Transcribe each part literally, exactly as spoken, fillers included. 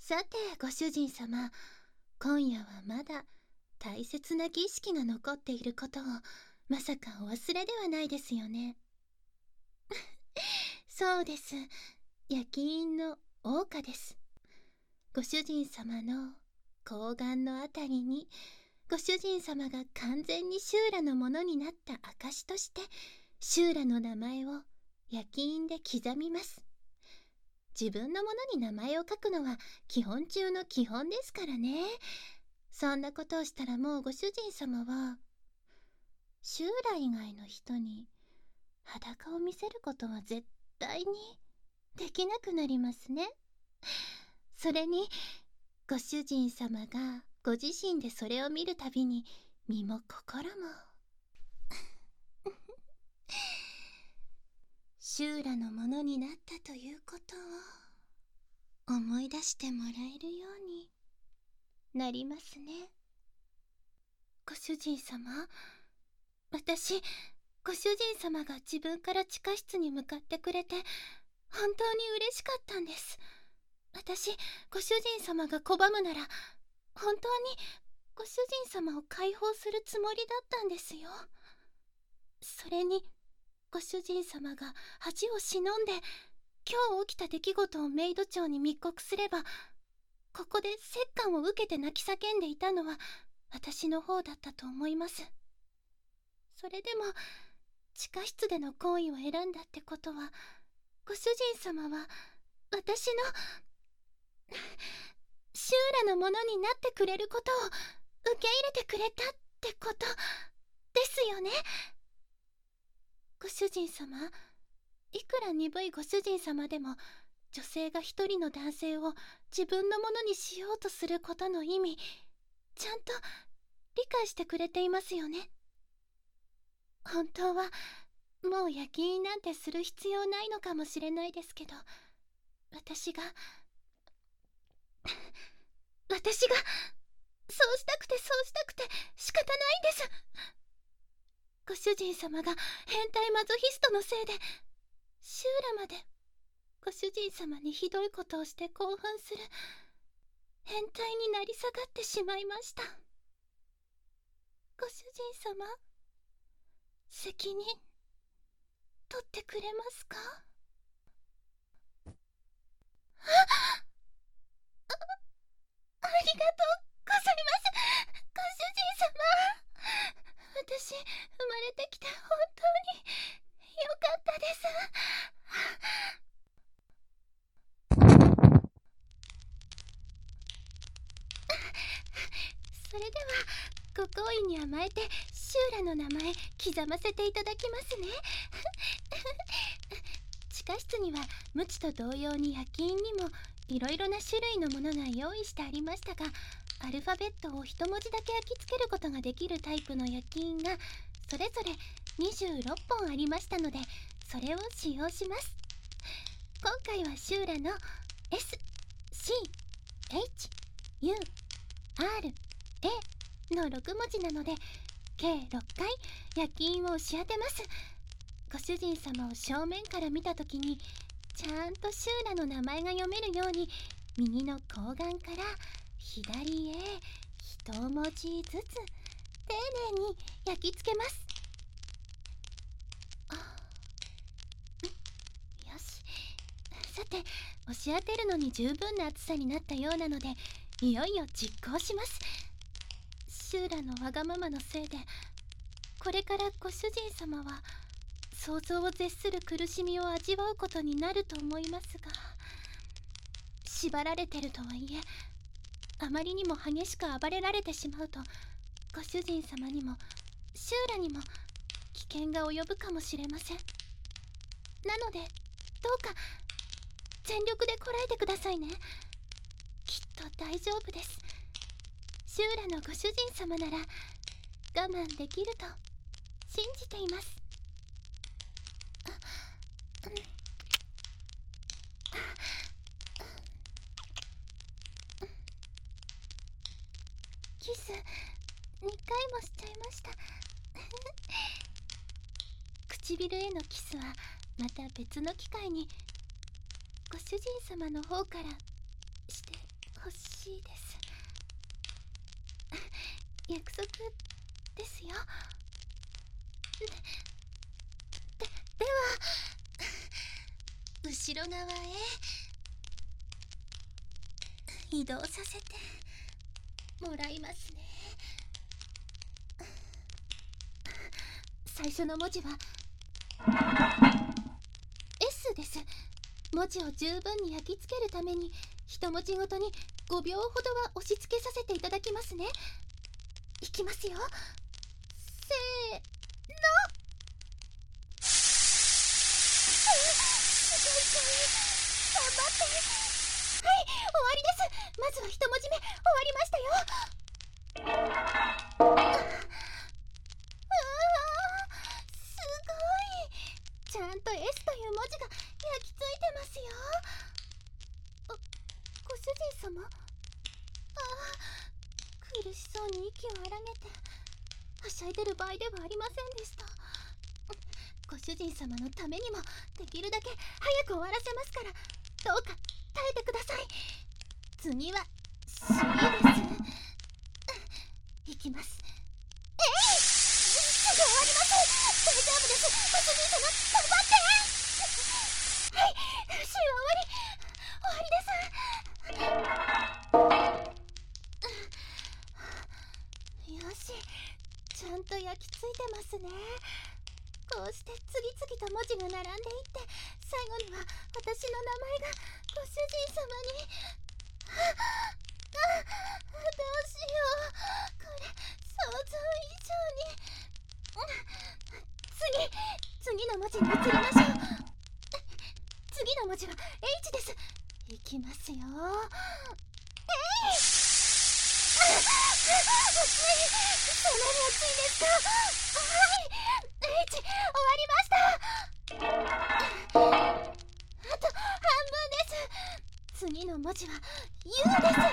さてご主人様、今夜はまだ大切な儀式が残っていることをまさかお忘れではないですよね。そうです、焼き印の桜花です。ご主人様の睾丸のあたりにご主人様が完全にシューラのものになった証として、シューラの名前を焼き印で刻みます。自分のものに名前を書くのは基本中の基本ですからね。そんなことをしたらもうご主人様はシューラ以外の人に裸を見せることは絶対にできなくなりますね。それにご主人様がご自身でそれを見るたびに身も心もシューラのものになったということを思い出してもらえるようになりますね。ご主人様、私、ご主人様が自分から地下室に向かってくれて本当に嬉しかったんです。私、ご主人様が拒むなら本当にご主人様を解放するつもりだったんですよ。それにご主人様が恥を忍んで今日起きた出来事をメイド長に密告すれば、ここで折檻を受けて泣き叫んでいたのは私の方だったと思います。それでも地下室での行為を選んだってことは、ご主人様は私のシューラのものになってくれることを受け入れてくれたってことですよね。ご主人様、いくら鈍いご主人様でも女性が一人の男性を自分のものにしようとすることの意味、ちゃんと理解してくれていますよね。本当はもう焼き印なんてする必要ないのかもしれないですけど、私が私がそうしたくてそうしたくて仕方ないんです。ご主人様が変態マゾヒストのせいでシューラまでご主人様にひどいことをして興奮する変態になり下がってしまいました。ご主人様、責任取ってくれますか？あ、あ、ありがとうございます、ご主人様。私、生まれてきて本当によかったです。それではご好意に甘えてシューラの名前刻ませていただきますね。地下室には無知と同様に焼き印にもいろいろな種類のものが用意してありましたが、アルファベットを一文字だけ焼き付けることができるタイプの焼き印がそれぞれにじゅうろっぽんありましたので、それを使用します。今回はシューラの エス、シー、エイチ、ユー、アール、エー のろくもじなので計ろっかい焼き印を押し当てます。ご主人様を正面から見たときにちゃんとシューラの名前が読めるように右の睾丸から左へ一文字ずつ丁寧に焼き付けます。あ、よし、さて押し当てるのに十分な厚さになったようなのでいよいよ実行します。シューラのわがままのせいでこれからご主人様は想像を絶する苦しみを味わうことになると思いますが、縛られてるとはいえあまりにも激しく暴れられてしまうとご主人様にもシューラにも危険が及ぶかもしれません。なのでどうか全力でこらえてくださいね。きっと大丈夫です。シューラのご主人様なら我慢できると信じています。あ、うん、キスにかいもしちゃいました。唇へのキスはまた別の機会にご主人様の方からして欲しいです。約束ですよ。で、では後ろ側へ移動させてもらいますね。最初の文字は エス です。文字を十分に焼き付けるために一文字ごとにごびょうほどは押し付けさせていただきますね。いきますよ。せーの。すごいかい。頑張って。はい、終わりです。まずは一文字目終わりましたよ。ああ、すごい。ちゃんと エス という文字が焼き付いてますよ。あ、ご主人様。ああ、苦しそうに息を荒げてはしゃいでる場合ではありませんでした。ご主人様のためにもできるだけ早く終わらせますから、どうか耐えてください。次は シー です。いきます。えい、すぐ終わります。大丈夫です。ご主人様頑張って。はい、 シー は終わり終わりです。よし、ちゃんと焼き付いてますね。こうして次々と文字が並んでいって、最後には私の名前がご主人様に。ああ、どうしよう。これ想像以上に。次次の文字に移りましょう。次の文字は エイチ です。いきますよ。えい。熱い。そんなに熱いんですか。はい、 エイチ 終わりました。あと半分です。次の文字は ユー です。うわ、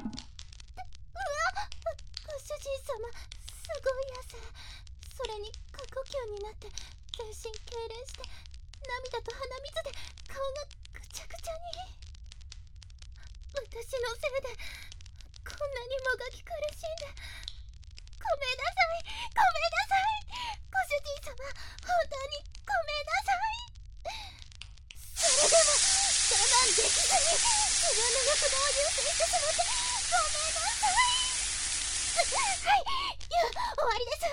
ご主人様すごい汗。それに過呼吸になって全身痙攣して涙と鼻水で顔がぐちゃぐちゃに。私のせいでこんなにもがき苦しんで。ごめんなさい、ごめんなさい。ご主人様、本当にごめんなさい。それでも我慢できずに自分の欲望を優先してしまってごめんなさい。はい、ゆう、終わりです。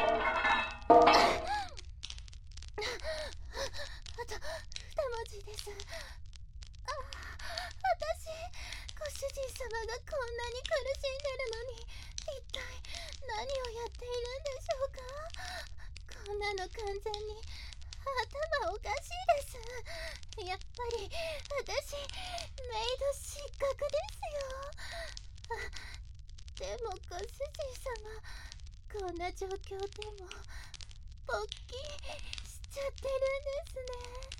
あと二文字です。あ、私、ご主人様がこんなに苦しんでるのに一体何をやっているんでしょうか。こんなの完全に頭おかしいです。やっぱり私メイド失格ですよ。あ、でもご主人様、こんな状況でもポッキーしちゃってるんですね。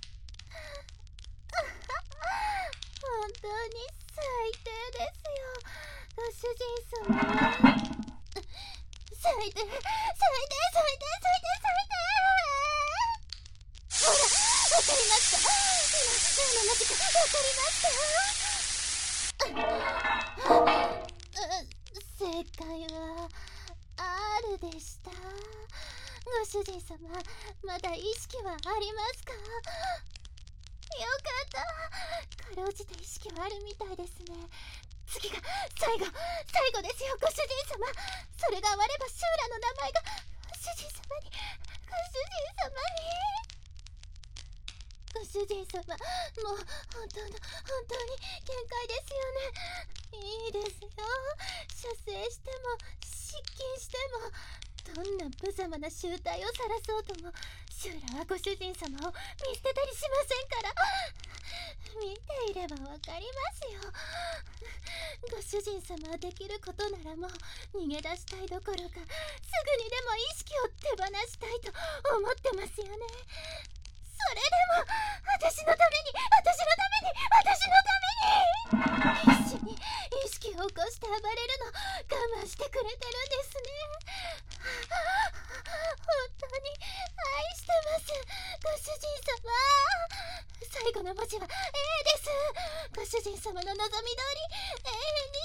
本当に最低ですよ、ご主人様は。最低、最低、最低、最低、最低。ほら、わかりました。今、今の文字がわかりました。正解は アール でした。ご主人様、まだ意識はありますか。よかった。かろうじて意識はあるみたいですね。次が最後、最後ですよ、ご主人様。それが終わればシューラの名前がご主人様に、ご主人様に。ご主人様、もう本当の本当に限界ですよね。いいですよ。射精しても失禁しても、どんな無様な醜態を晒そうともシューラはご主人様を見捨てたりしませんから。見ていればわかりますよ。ご主人様はできることならもう逃げ出したいどころか、すぐにでも意識を手放したいと思ってますよね。それでも私のために、私のために、私のために必死に意識を起こして暴れるの我慢してくれてるんですね。本当に愛してます、ご主人様。最後の文字は エー です。ご主人様の望み通り永遠に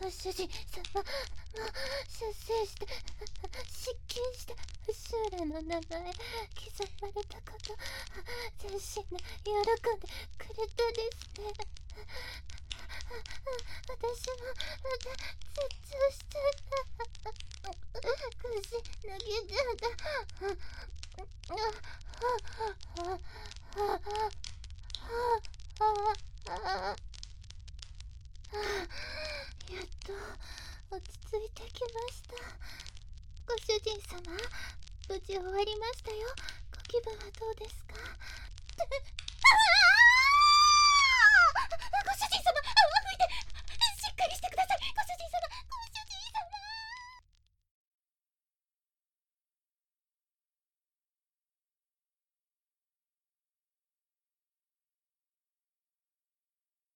ご主人様も出世して失禁してシューラの名前刻まれたこと全身で喜んでくれたですね。私もまた絶頂しちゃった腰抜けちゃったやっと落ち着いてきました。ご主人様、無事終わりましたよ。ご気分はどうですか？